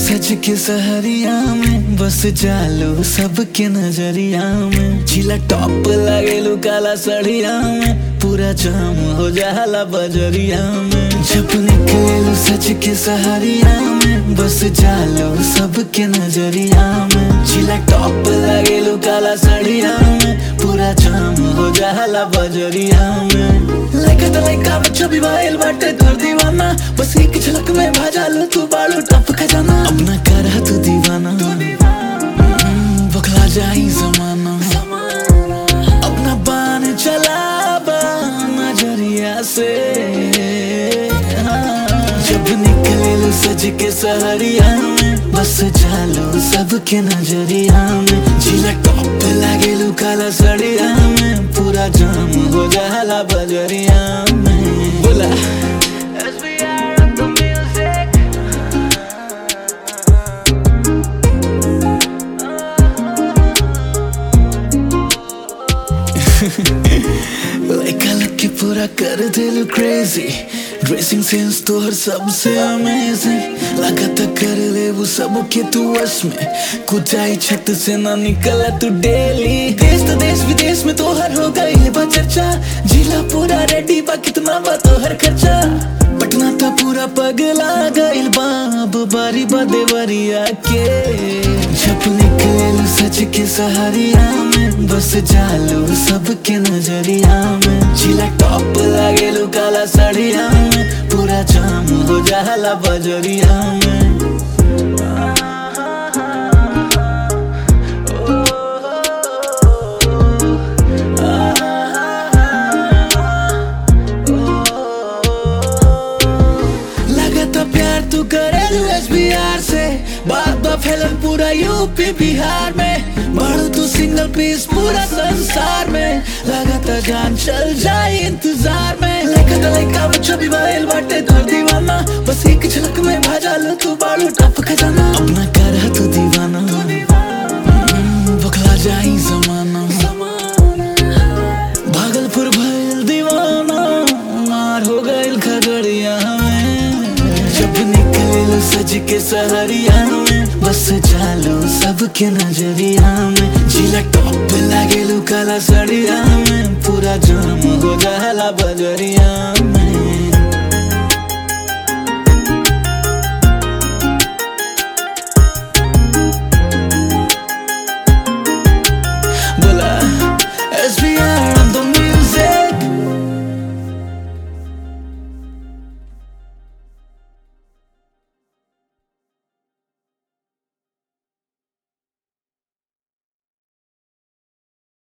सज के सहरिया में, बस जालो सबके नजरिया में। जिला टॉप लागेलू काला सड़िया में, पूरा जाम हो जाला बजरिया में। जब निकलेलू सज के सहरिया में, बस जालो सबके नजरिया में। जिला टॉप लागेलू काला सड़िया में, पूरा जाम हो जाला बजरिया में। लड़का तो लड़का बच्चा भी भाईल बाटे तोर दीवाना, बस एक झलक में भाजा लो तू बालू टप खजाना। अपना करा तू दीवाना, बखला जाई जमाना। अपना बान चला नजरिया से, जब निकले लो सज के सहरिया में, बस जालो सबके नजरिया में। जिला टॉप लागे लो काला सड़िया में, पूरा जाम हो जाला बजरिया में। बोला लड़का लग के पूरा कर दिल क्रेजी, ड्रेसिंग सेंस तो हर सबसे अमेजिंग। लगा तो कर ले वो सब के तू वश में, कुचाई छत से ना निकला तू डेली। देश तो देश विदेश में तो हर हो गई बा चर्चा, जिला पूरा रेडी बा कितना बा तो हर खर्चा। पटना तो पूरा पगला गइल बा अब बारी बा देवरिया के। जब निकले सज के सहरिया में, बस जालो सबके नजरिया में। जिला टॉप लागेलू काला सड़िया में, पूरा जाम हो जाला बजरिया में। लगता प्यार तू करेलू SBR से, बात बा फैलन पूरा यूपी बिहार में। बढ़ तू सिंगल पीस पूरा संसार में, लगातार जान चल जाए इंतजार में। लड़का बच्चा भी भाईल बाटे तोर दीवाना, बस एक झलक में भाजा लो तू बालू टप खजाना। अपना करा तू दीवाना, बखला जाई जमाना। भागलपुर भइल दीवाना, मार हो गइल खगड़िया में। जब निकले सज के सहरिया में, बस जालो सबके नजरिया में। जिला टॉप लागेलू काला सड़िया में, पूरा जाम हो जाला बजरिया में।